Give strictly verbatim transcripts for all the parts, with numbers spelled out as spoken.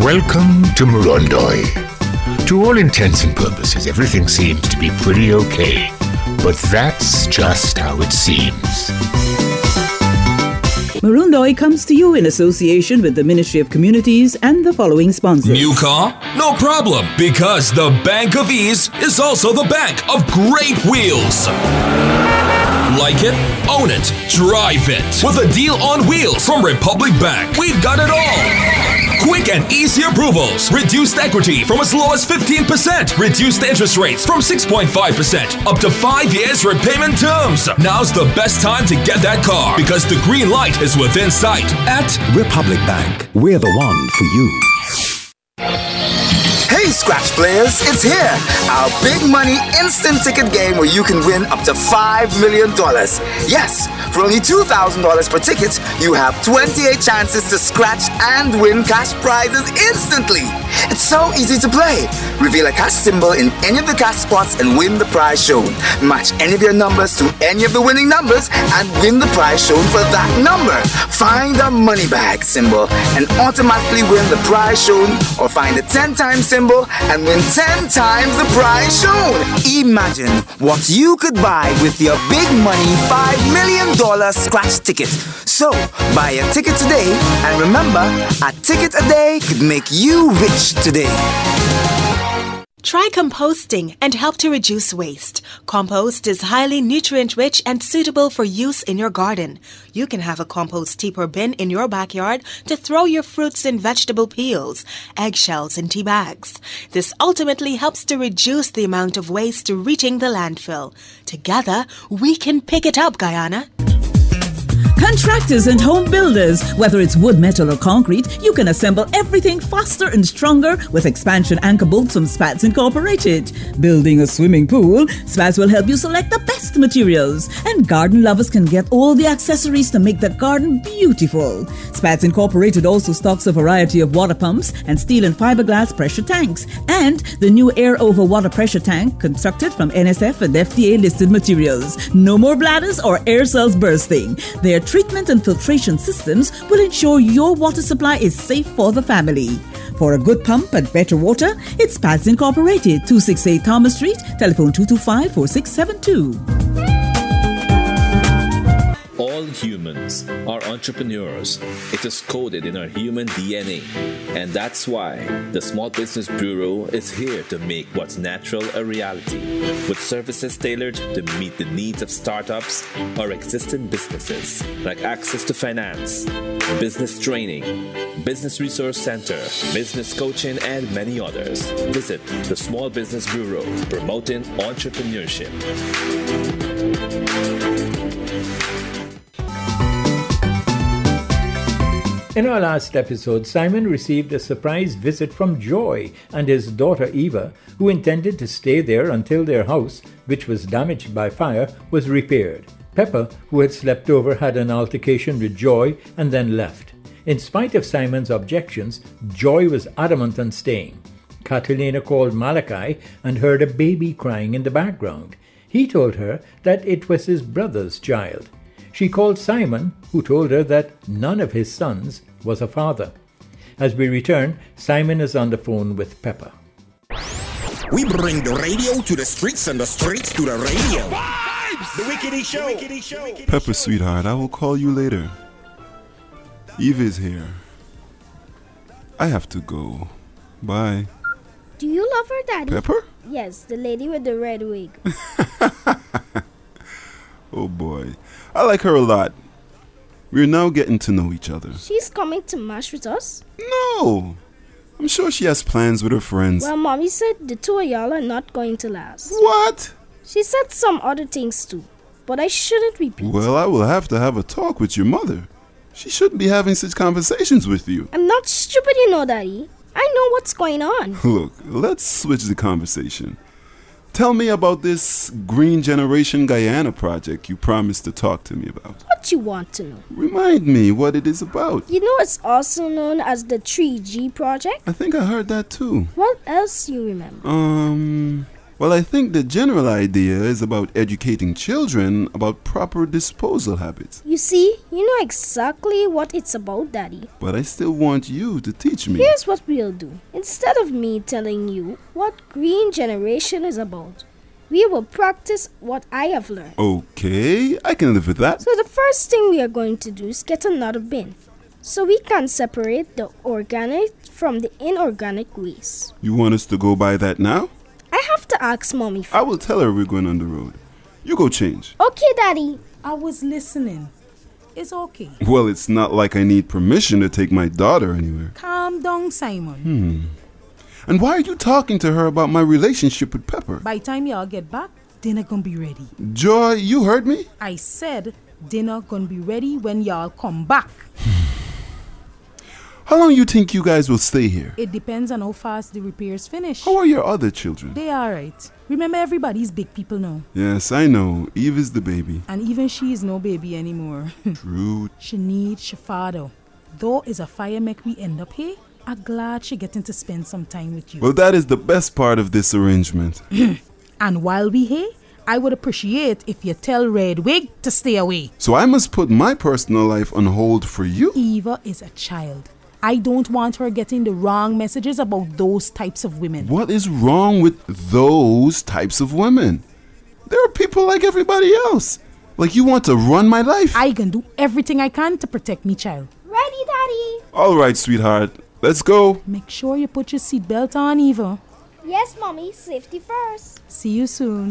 Welcome to Murundoi. To all intents and purposes, everything seems to be pretty okay. But that's just how it seems. Murundoi comes to you in association with the Ministry of Communities and the following sponsors. New car? No problem, because the Bank of Ease is also the bank of great wheels. Like it? Own it. Drive it. With a deal on wheels from Republic Bank, we've got it all. Quick and easy approvals. Reduced equity from as low as fifteen percent. Reduced interest rates from six point five percent. Up to five years repayment terms. Now's the best time to get that car because the green light is within sight at Republic Bank. We're the one for you. Hey Scratch players, it's here! Our big money instant ticket game where you can win up to five million dollars. Yes, for only two thousand dollars per ticket, you have twenty-eight chances to scratch and win cash prizes instantly. It's so easy to play. Reveal a cash symbol in any of the cash spots and win the prize shown. Match any of your numbers to any of the winning numbers and win the prize shown for that number. Find a money bag symbol and automatically win the prize shown, or find a ten times symbol and win ten times the prize shown. Imagine what you could buy with your big money five million dollars scratch ticket. So, buy a ticket today, and remember, a ticket a day could make you rich today. Try composting and help to reduce waste. Compost is highly nutrient-rich and suitable for use in your garden. You can have a compost heap or bin in your backyard to throw your fruits and vegetable peels, eggshells, and tea bags. This ultimately helps to reduce the amount of waste reaching the landfill. Together, we can pick it up, Guyana. Contractors and home builders, whether it's wood, metal, or concrete, you can assemble everything faster and stronger with expansion anchor bolts from Spats Incorporated. Building a swimming pool, Spats will help you select the best materials. And garden lovers can get all the accessories to make that garden beautiful. Spats Incorporated also stocks a variety of water pumps and steel and fiberglass pressure tanks. And the new air over water pressure tank constructed from N S F and F D A listed materials. No more bladders or air cells bursting. Their treatment and filtration systems will ensure your water supply is safe for the family. For a good pump and better water, it's Spats Incorporated, two sixty-eight Thomas Street, telephone two two five, four six seven two. All humans are entrepreneurs. It is coded in our human D N A. And that's why the Small Business Bureau is here to make what's natural a reality, with services tailored to meet the needs of startups or existing businesses, like access to finance, business training, business resource center, business coaching, and many others. Visit the Small Business Bureau, promoting entrepreneurship. In our last episode, Simon received a surprise visit from Joy and his daughter Eva, who intended to stay there until their house, which was damaged by fire, was repaired. Pepper, who had slept over, had an altercation with Joy and then left. In spite of Simon's objections, Joy was adamant on staying. Catalina called Malachi and heard a baby crying in the background. He told her that it was his brother's child. She called Simon, who told her that none of his sons was a father. As we return, Simon is on the phone with Pepper. We bring the radio to the streets and the streets to the radio. The Wickedy Show. The Wickedy Show. Pepper, sweetheart, I will call you later. Eve is here. I have to go. Bye. Do you love her, Daddy? Pepper? Yes, the lady with the red wig. Oh boy, I like her a lot. We're now getting to know each other. She's coming to MASH with us? No, I'm sure she has plans with her friends. Well, Mommy said the two of y'all are not going to last. What? She said some other things too, but I shouldn't repeat. Well, I will have to have a talk with your mother. She shouldn't be having such conversations with you. I'm not stupid, you know, Daddy. I know what's going on. Look, let's switch the conversation. Tell me about this Green Generation Guyana project you promised to talk to me about. What you want to know? Remind me what it is about. You know it's also known as the three G project? I think I heard that too. What else you remember? Um, Well, I think the general idea is about educating children about proper disposal habits. You see, you know exactly what it's about, Daddy. But I still want you to teach me. Here's what we'll do. Instead of me telling you what green generation is about, we will practice what I have learned. Okay, I can live with that. So the first thing we are going to do is get another bin, so we can separate the organic from the inorganic waste. You want us to go buy that now? I have to ask Mommy first. I will tell her we're going on the road. You go change. Okay, Daddy. I was listening. It's okay. Well, it's not like I need permission to take my daughter anywhere. Calm down, Simon. Hmm. And why are you talking to her about my relationship with Pepper? By the time y'all get back, dinner gonna be ready. Joy, you heard me? I said dinner gonna be ready when y'all come back. How long you think you guys will stay here? It depends on how fast the repairs finish. How are your other children? They are right. Remember, everybody's big people now. Yes, I know. Eve is the baby. And even she is no baby anymore. True. She needs she father. Though is a fire make we end up here, I'm glad she getting to spend some time with you. Well, that is the best part of this arrangement. And while we here, I would appreciate if you tell Red Wig to stay away. So I must put my personal life on hold for you? Eva is a child. I don't want her getting the wrong messages about those types of women. What is wrong with those types of women? There are people like everybody else. Like you want to run my life. I can do everything I can to protect me child. Ready, Daddy? All right, sweetheart. Let's go. Make sure you put your seatbelt on, Eva. Yes, Mommy. Safety first. See you soon.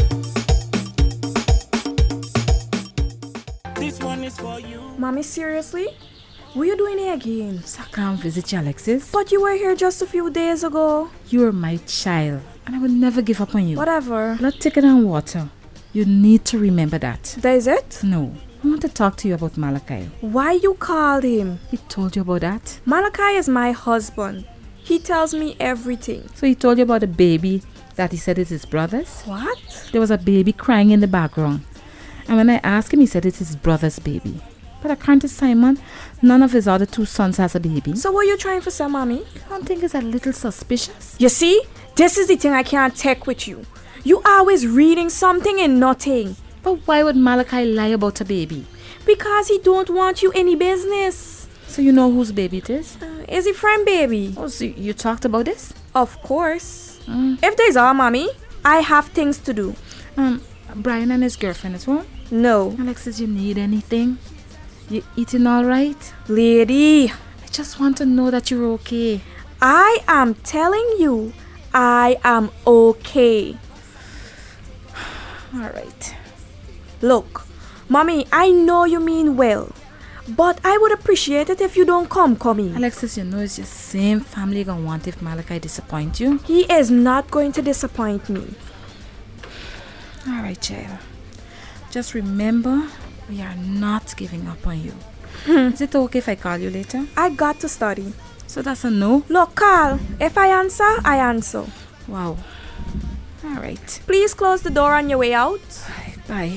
This one is for you. Mommy, seriously? What are you doing here again? So I can't visit you, Alexis. But you were here just a few days ago. You're my child, and I will never give up on you. Whatever. Blood thicker than water. You need to remember that. That is it? No. I want to talk to you about Malachi. Why you called him? He told you about that? Malachi is my husband. He tells me everything. So he told you about the baby that he said is his brother's? What? There was a baby crying in the background. And when I asked him, he said it's his brother's baby. But according to Simon, none of his other two sons has a baby. So what are you trying for, some, Mommy? I don't think it's a little suspicious. You see? This is the thing I can't take with you. You always reading something and nothing. But why would Malachi lie about a baby? Because he don't want you any business. So you know whose baby it is? Uh, is it friend baby? Oh, so you talked about this? Of course. Mm. If there's all, Mommy, I have things to do. Um, Brian and his girlfriend is home? No. Alexis, you need anything? You eating all right? Lady, I just want to know that you're okay. I am telling you, I am okay. All right. Look, Mommy, I know you mean well, but I would appreciate it if you don't come, Comey. Alexis, you know it's your same family you're gonna want if Malachi disappoint you. He is not going to disappoint me. All right, child. Just remember, we are not giving up on you. Hmm. Is it okay if I call you later? I got to study. So that's a no? Look, Carl, if I answer, I answer. Wow. All right. Please close the door on your way out. Bye.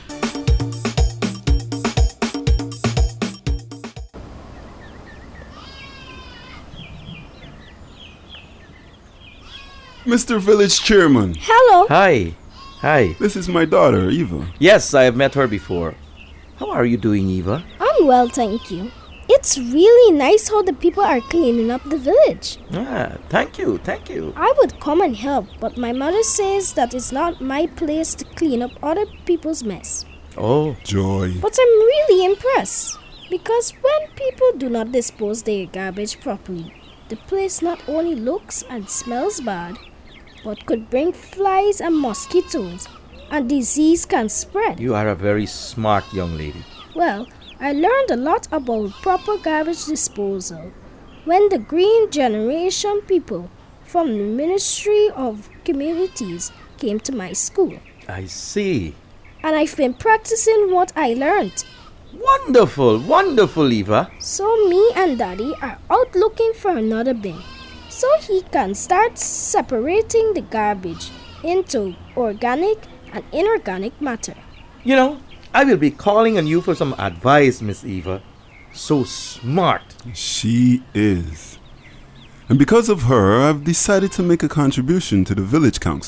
Mister Village Chairman. Hello. Hi. Hi. This is my daughter, Eva. Yes, I have met her before. How are you doing, Eva? I'm well, thank you. It's really nice how the people are cleaning up the village. Ah, thank you, thank you. I would come and help, but my mother says that it's not my place to clean up other people's mess. Oh. Joy. But I'm really impressed, because when people do not dispose their garbage properly, the place not only looks and smells bad, but could bring flies and mosquitoes, and disease can spread. You are a very smart young lady. Well, I learned a lot about proper garbage disposal when the Green Generation people from the Ministry of Communities came to my school. I see. And I've been practicing what I learned. Wonderful, wonderful, Eva. So me and Daddy are out looking for another bin, so he can start separating the garbage into organic and inorganic matter. You know, I will be calling on you for some advice, Miss Eva. So smart. She is. And because of her, I've decided to make a contribution to the village council.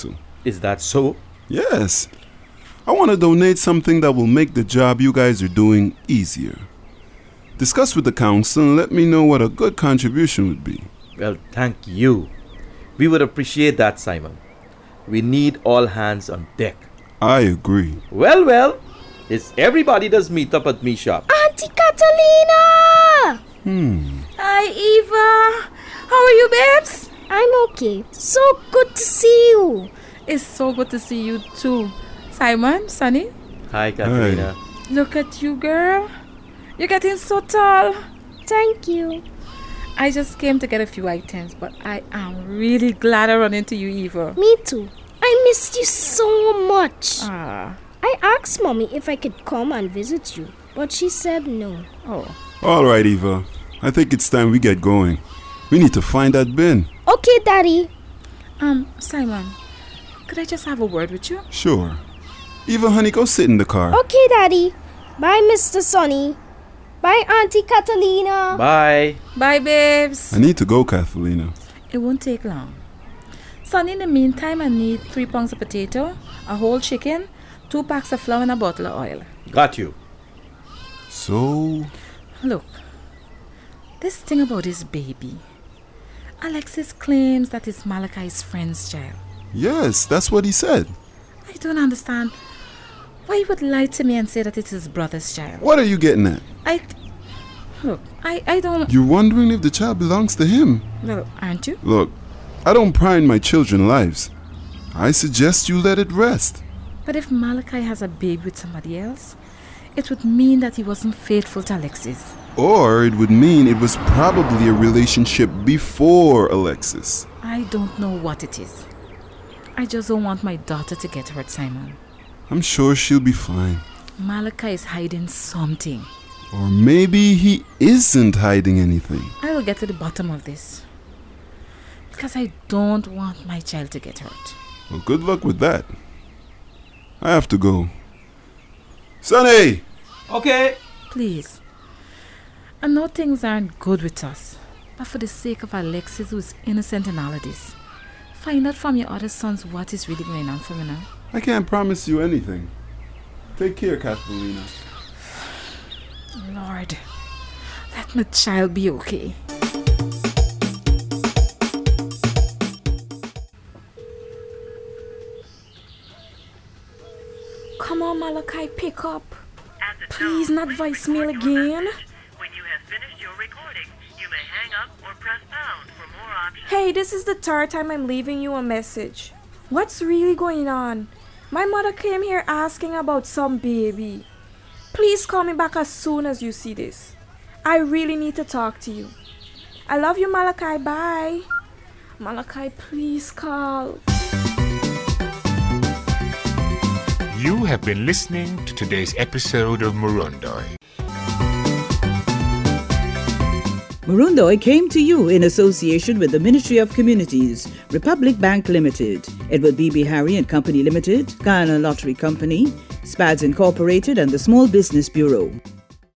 Is that so? Yes. I want to donate something that will make the job you guys are doing easier. Discuss with the council and let me know what a good contribution would be. Well, thank you. We would appreciate that, Simon. We need all hands on deck. I agree. Well, well, it's everybody does meet up at me shop. Auntie Catalina! Hmm. Hi, Eva. How are you, babes? I'm okay. So good to see you. It's so good to see you too. Simon, Sonny. Hi, Catalina. Hi. Look at you, girl. You're getting so tall. Thank you. I just came to get a few items, but I am really glad I run into you, Eva. Me too. I missed you so much. Ah. I asked Mommy if I could come and visit you, but she said no. Oh. All right, Eva. I think it's time we get going. We need to find that bin. Okay, Daddy. Um, Simon, could I just have a word with you? Sure. Eva, honey, go sit in the car. Okay, Daddy. Bye, Mister Sonny. Bye, Auntie Catalina. Bye. Bye, babes. I need to go, Catalina. It won't take long. Sonny, in the meantime, I need three pounds of potato, a whole chicken, two packs of flour, and a bottle of oil. Got you. So? Look, this thing about his baby. Alexis claims that it's Malachi's friend's child. Yes, that's what he said. I don't understand why he would lie to me and say that it's his brother's child. What are you getting at? I... Look, I, I don't... You're wondering if the child belongs to him. Well, aren't you? Look, I don't pry in my children's lives. I suggest you let it rest. But if Malachi has a baby with somebody else, it would mean that he wasn't faithful to Alexis. Or it would mean it was probably a relationship before Alexis. I don't know what it is. I just don't want my daughter to get hurt, Simon. I'm sure she'll be fine. Malachi is hiding something. Or maybe he isn't hiding anything. I will get to the bottom of this. Because I don't want my child to get hurt. Well, good luck with that. I have to go. Sonny! Okay. Please. I know things aren't good with us, but for the sake of Alexis, who is innocent in all of this, find out from your other sons what is really going on for me now. I can't promise you anything. Take care, Catalina. Lord, let my child be okay. Come on, Malachi, pick up. Please, not voicemail again. Hey, this is the third time I'm leaving you a message. What's really going on? My mother came here asking about some baby. Please call me back as soon as you see this. I really need to talk to you. I love you, Malachi. Bye. Malachi, please call. You have been listening to today's episode of Murundoi. Murundoi came to you in association with the Ministry of Communities, Republic Bank Limited, Edward B B Harry and Company Limited, Guyana Lottery Company, Spads Incorporated, and the Small Business Bureau.